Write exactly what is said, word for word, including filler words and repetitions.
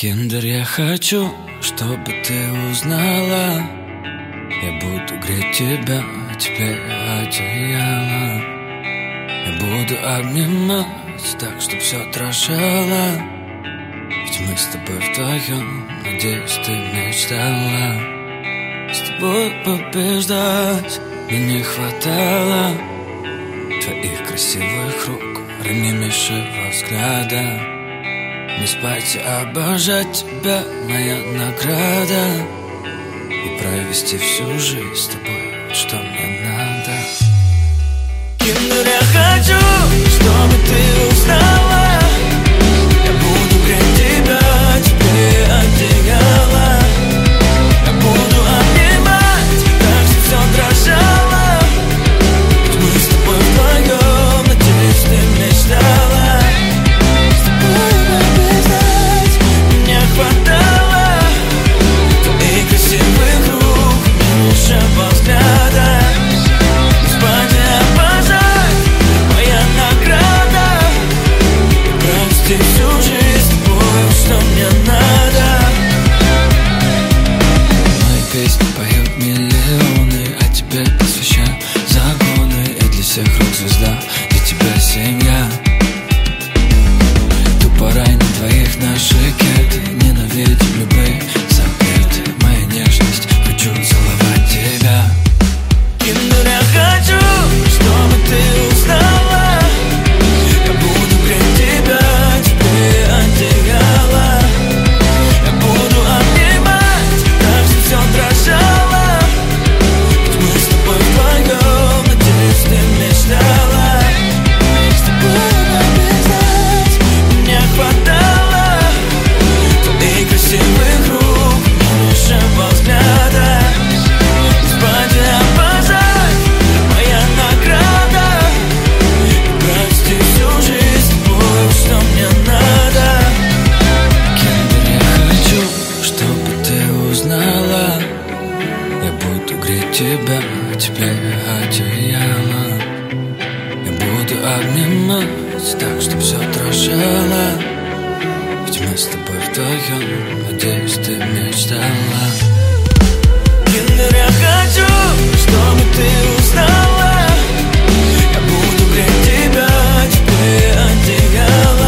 Киндер, я хочу, чтобы ты узнала. Я буду греть тебя, теперь одеяло. Я буду обнимать так, чтоб все дрожало. Ведь мы с тобой вдвоем, надеюсь, ты мечтала. С тобой побеждать мне не хватало твоих красивых рук, ранимейшего взгляда. Не спать и обожать тебя, моя награда. И провести всю жизнь с тобой, вот что мне надо. Киндер, я хочу, чтобы ты узнала. Я буду греть тебя, тебе одеяло. Я буду обнимать, так что все дрожало. Ведь мы с тобой вдвоем, надеюсь, ты мечтала. Рок-звезда, для тебя семья. Тупо рай на двоих, наши кеты. Ненавидим любые запреты. Моя нежность, хочу целовать тебя. Киндер, я хочу, чтобы ты узнала. Я буду греть тебя, тебе одеяло. Я буду обнимать, так что все дрожало. Ведь мы с тобой вдвоем, надеюсь, ты мечтала. С тобой побеждать мне хватало твоих красивых рук, нежного взгляда. Спать и обожать, моя награда. Провести всю жизнь с тобой, что мне надо. Киндер, я хочу, чтобы ты узнала. Я буду греть тебя, тебе одеяло. Я буду обнимать так, чтоб все дрожало. Ведь мы с тобой вдвоем, надеюсь, ты мечтала. Киндер, я хочу, чтобы ты узнала. Я буду греть тебя, тебе одеяло.